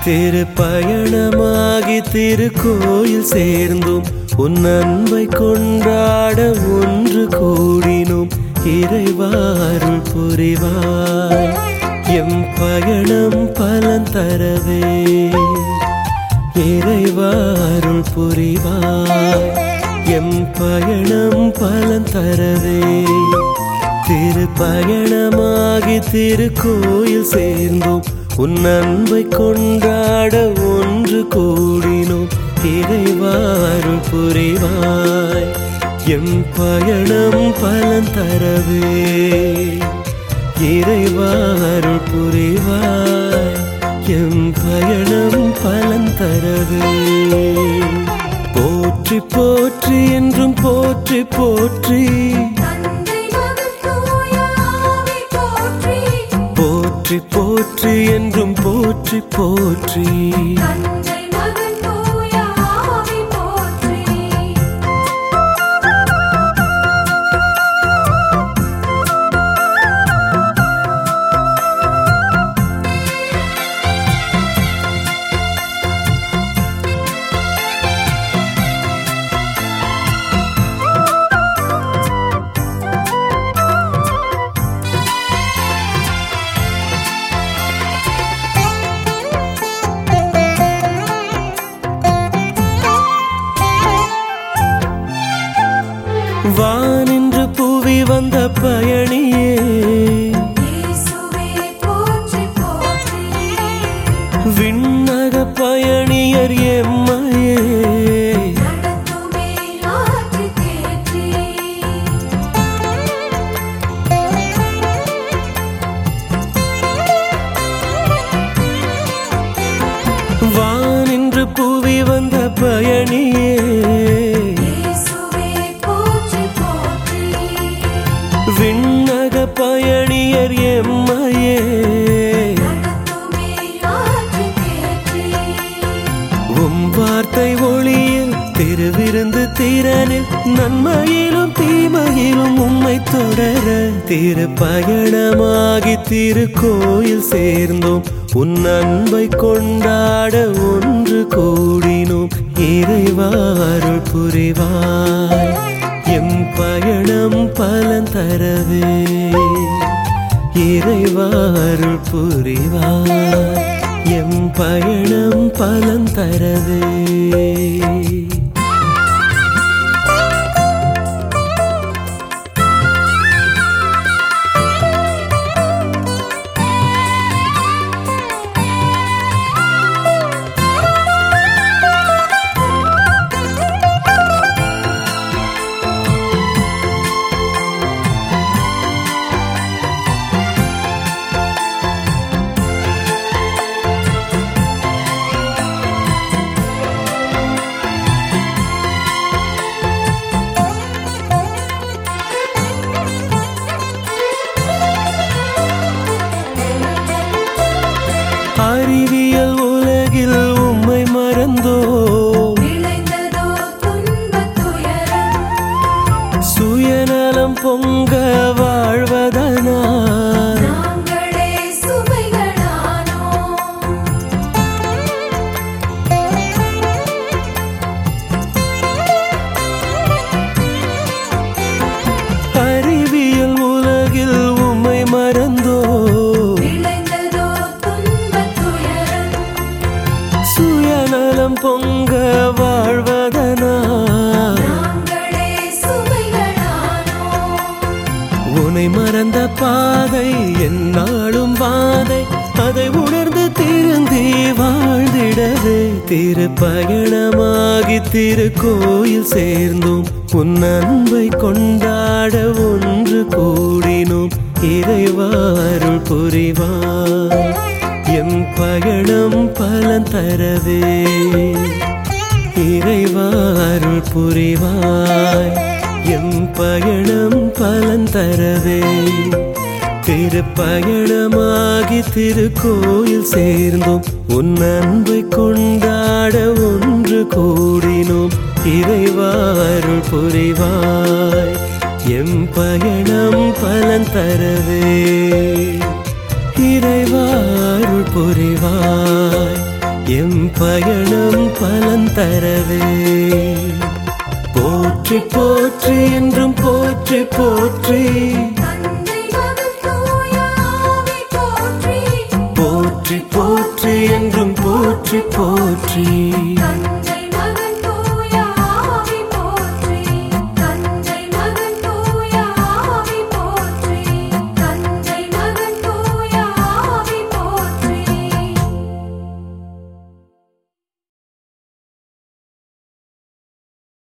திருப்பயணமாகி திருக்கோயில் சேர்ந்தோம், உன் அன்பை கொண்டாட ஒன்று கூடினோம். இறைவா அருள் புரிவாய், எம் பயணம் பலன் தரவே. இறைவா அருள் புரிவாய், எம் பயணம் பலன் தரவே. திருப்பயணமாகி திருக்கோயில் சேர்ந்தோம், உன் அன்பை கொண்டாட ஒன்று கூடினோம். இறைவா அருள் புரிவாய், எம் பயணம் பலன் தரவே. இறைவா அருள் புரிவாய், எம் பயணம் பலன் தரவே. போற்றி போற்றி என்றும் போற்றி போற்றி, போற்றி போற்றி என்றும் போற்றி போற்றி. வானின்று புவி வந்த பயணியே, விண்ணக பயணியர் எம்மையே. வானின்று புவி வந்த பயணியே, விண்ணக பயணியர் எம்மையே. உம் வார்த்தை ஒளியில் திருவிருந்து திறனில், நன்மையிலும் தீமையிலும் உம்மை தொடர. திருப்பயணமாகி திருக்கோயில் சேர்ந்தோம், உன் அன்பை கொண்டாட ஒன்று கூடினோம். இறைவா அருள் புரிவாய், எம் பயணம் பலன் தரவே. இறைவா அருள் புரிவாய், எம் பயணம் பலன் தரவே. அறிவியல் உலகில் உம்மை மறந்தோ, சுயநலம் பொங்க வாழ்வதனால் அறிவியல் உலகில் உம்மை மறந்தோ, சுயநலம் பொங்க வாழ்வதனால் உன்னை மறந்த பாதை என்னாலும் வாதை, அதை உணர்ந்து திருந்தி வாழ்ந்திடவே. திருப்பயணமாகி திருக்கோயில் சேர்ந்தோம், உன் அன்பை கொண்டாட ஒன்று கூடினோம். இறைவா அருள் புரிவாய், எம் பயணம் பலன் தரவே. இறைவா அருள் புரிவாய், எம் பயணம் பலன் தரவே. திருப்பயணமாகி திருக்கோயில் சேர்ந்தோம், உன் அன்பை கொண்டாட ஒன்று கூடினோம். இறைவா அருள் புரிவாய், எம் பயணம் பலன் தரவே. இறைவா அருள் புரிவாய், எம் பயணம் பலன் தரவே. போற்றி போற்றி என்றும் போற்றி போற்றி, போற்றி போற்றி என்றும் போற்றி போற்றி.